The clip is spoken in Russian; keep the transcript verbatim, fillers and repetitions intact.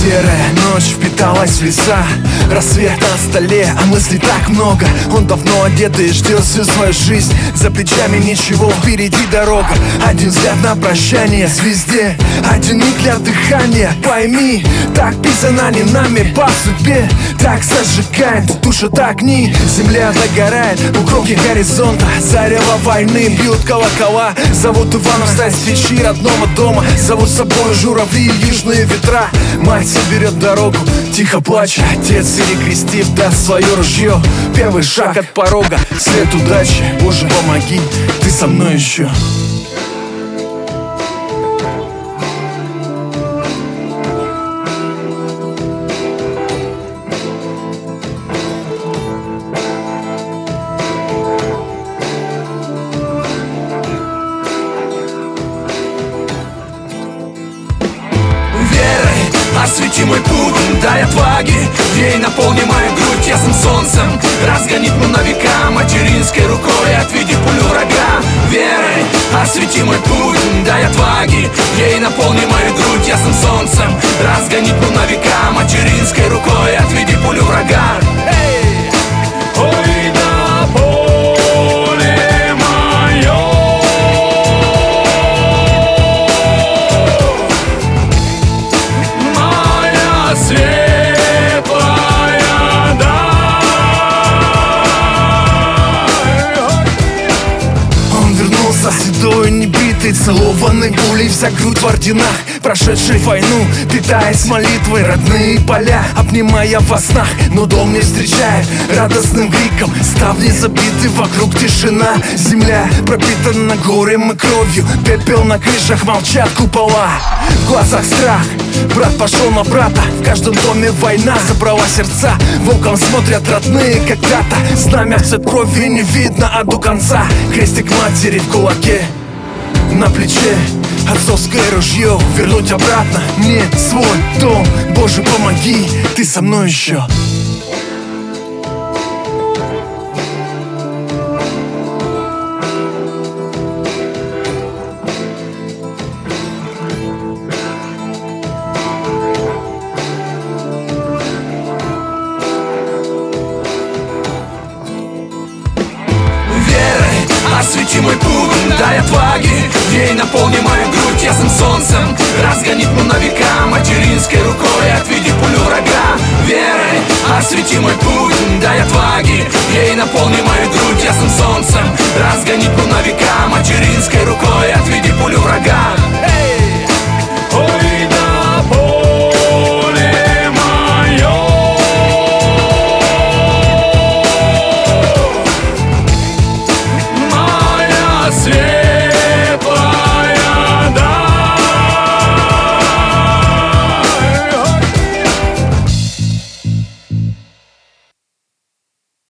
Серая ночь впиталась в леса, рассвет на столе, а мыслей так много. Он давно одет и ждет всю свою жизнь. За плечами ничего, впереди дорога. Один взгляд на прощание звезде, один миг для дыхания. Пойми, так писано не нами по судьбе. Так зажигает, тушат огни, земля догорает у кромки горизонта. Зарево войны бьют колокола, зовут Иванов стать с печи родного дома. Зовут с собой журавли и южные ветра. Мать соберет дорогу, тихо плача. Отец, перекрестив, даст свое ружье. Первый шаг от порога, след удачи. Боже, помоги, ты со мной еще. Освети мой путь, дай отваги, ей наполни мою грудь ясным солнцем. Разгони тьму на века материнской рукой, отведи пулю врага. Верой освети мой путь, дай отваги, ей наполни мою грудь ясным солнцем. Разгони тьму на века материнской рукой, отведи пулю врага. Эй! Ой, да поле мое, светлая даль. Он вернулся седой, небритый, целованный пулей, вся грудь в орденах, прошедший войну, питаясь молитвой родные поля, обнимая во снах, но дом не встречает радостным криком. Ставни забиты, вокруг тишина, земля пропитана горем и кровью. Пепел на крышах, молчат купола, в глазах страх. Брат пошел на брата, в каждом доме война забрала сердца. Волком смотрят родные когда-то, знамя цвет крови не видно, а до конца крестик матери в кулаке, на плече отцовское ружье. Вернуть обратно мне свой дом, Боже, помоги, ты со мной еще.